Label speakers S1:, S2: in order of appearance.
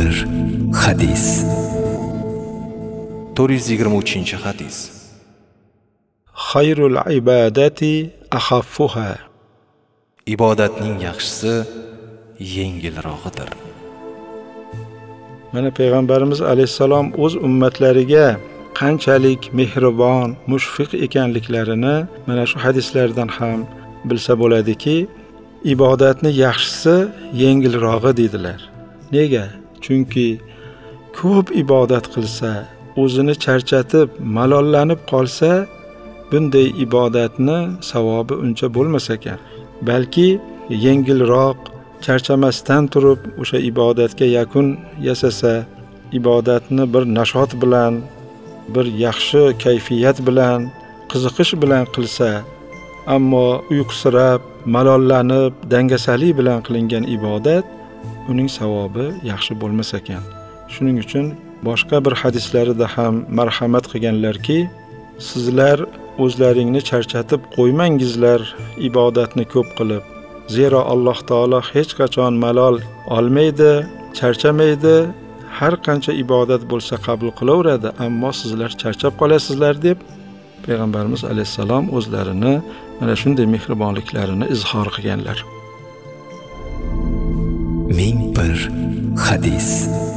S1: bir hadis.
S2: 423-hadis.
S3: Xayrul ibadati axaffuha.
S2: Ibodatning yaxshisi yengilrog'idir.
S3: Mana payg'ambarimiz alayhisalom o'z ummatlariga qanchalik mehribon, mushfiq ekanliklarini mana shu hadislardan ham bilsa bo'ladiki, ibodatni yaxshisi yengilrog'i dedilar. Nega? Chunki ko'p ibodat qilsa, o'zini charchatib, malollanib qolsa, bunday ibodatni savobi uncha bo'lmas ekan. Balki yengilroq, charchamasdan turib o'sha ibodatga yakun yasasa, ibodatni bir nashot bilan, bir yaxshi kayfiyat bilan, qiziqish bilan qilsa, ammo uyqusirab, malollanib, dangasalik bilan qilingan ibodat uning savobi yaxshi bo'lmas ekan. Shuning uchun boshqa bir hadislarida ham marhamat qilganlarki, sizlar o'zlaringni charchatib qo'ymangizlar ibodatni ko'p qilib. Zero Alloh taolo hech qachon malol olmaydi, charchamaydi. Har qancha ibodat bo'lsa qabul qilaveradi, ammo sizlar charchab qolasizlar deb payg'ambarimiz alayhisalom o'zlarini mana shunday mehribonliklarini izhor qilganlar.
S1: Ming bir hadis.